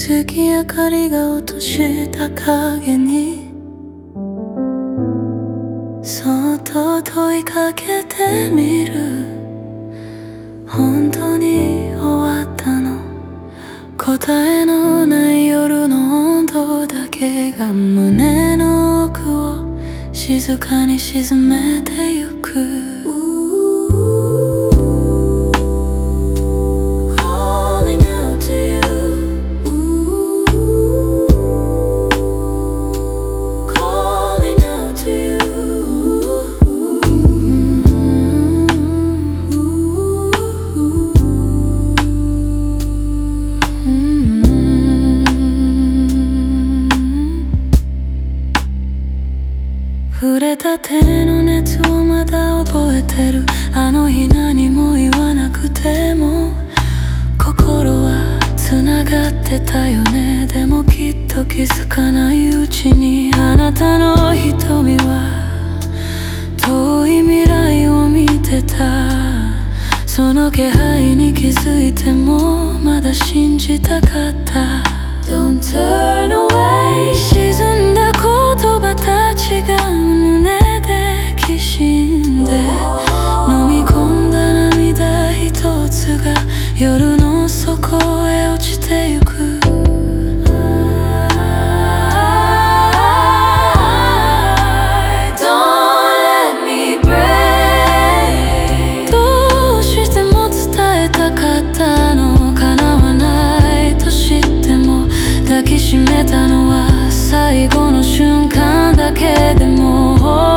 月明かりが落とした影にそっと問いかけてみる。本当に終わったの？答えのない夜の温度だけが胸の奥を静かに沈めてゆく。触れた手の熱をまだ覚えてる。あの日何も言わなくても心は繋がってたよね。でもきっと気づかないうちにあなたの瞳は遠い未来を見てた。その気配に気づいてもまだ信じたかった。Don't turn away 沈んだ言葉たちが胸できしんで飲み込んだ涙一つが夜の底へ落ちてゆく。どうしても伝えたかったの？叶わないと知っても抱きしめたのは最後の瞬間だけでも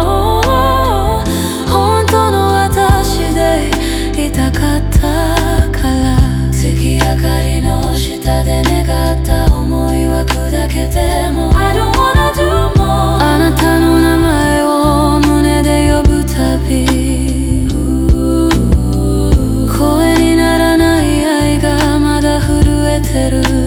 本当の私でいたかったから。月明かりの下で願った想いは砕けても I don't wanna do more あなたの名前を胸で呼ぶたび声にならない愛がまだ震えてる。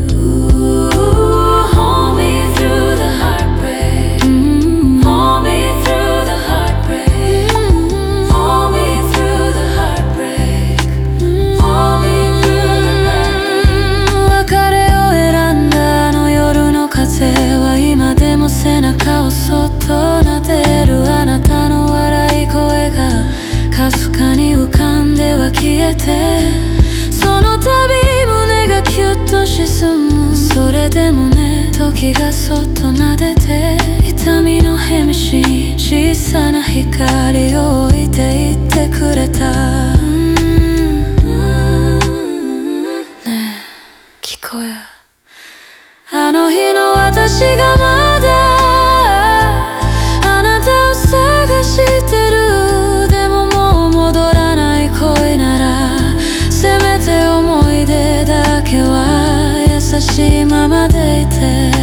今でも背中をそっと撫でるあなたの笑い声がかすかに浮かんでは消えてその度胸がキュッと沈む。それでもね時がそっと撫でて痛みのへみしに小さな光を置いていってくれた。ねえ聞こえあの日の私がまだあなたを探してる。でももう戻らない恋ならせめて思い出だけは優しいままでいて